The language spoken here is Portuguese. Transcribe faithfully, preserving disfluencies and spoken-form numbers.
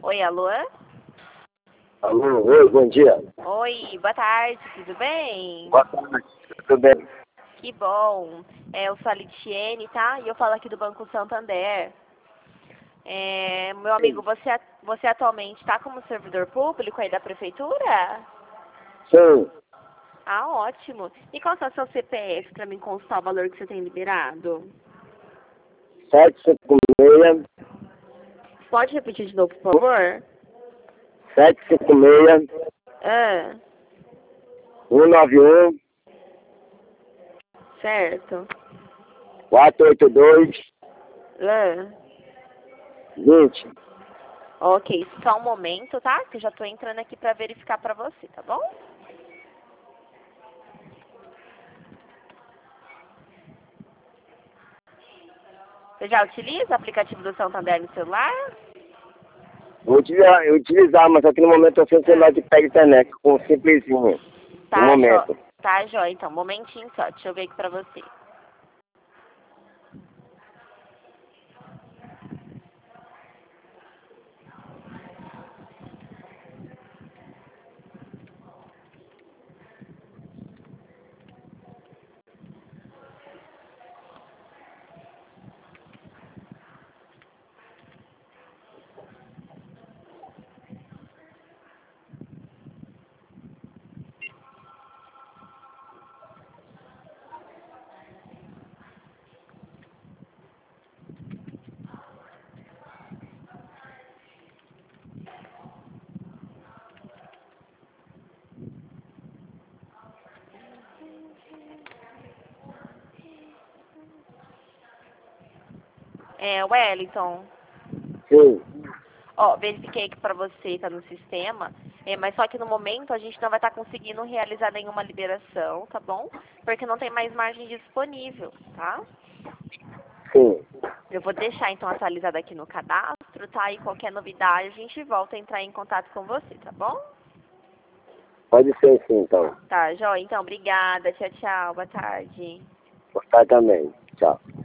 Oi, alô? Alô, oi, bom dia. Oi, boa tarde, tudo bem? Boa tarde, tudo bem? Que bom. É, eu sou a Litiene, tá? E eu falo aqui do Banco Santander. É, meu amigo, Sim. você, você atualmente está como servidor público aí da prefeitura? Sim, Ah, ótimo. E qual que é o seu C P F para me constar o valor que você tem liberado? sete cinco seis, Pode repetir de novo, por favor? sete cinco seis, Ah, um nove um, certo. quatro oito dois, Ah, vinte. ok, só um momento, tá? Que eu já tô entrando aqui para verificar para você, tá bom? Você já utiliza o aplicativo do Santander no celular? Vou utilizar, eu utilizar, mas aqui no momento eu tenho celular que pega internet, com um simplesinho, no Tá, jó. momento. Tá, jó. Então, um momentinho só. Deixa eu ver aqui pra você. É, Wellington. Sim, Ó, verifiquei aqui pra você, tá no sistema. É, mas só que no momento a gente não vai estar conseguindo realizar nenhuma liberação, tá bom? Porque não tem mais margem disponível, tá? sim. Eu vou deixar então atualizado aqui no cadastro, tá? E qualquer novidade a gente volta a entrar em contato com você, tá bom? Pode ser sim, então. Tá, jó. Então, obrigada. Tchau, tchau. Boa tarde. Boa tarde também. Tchau.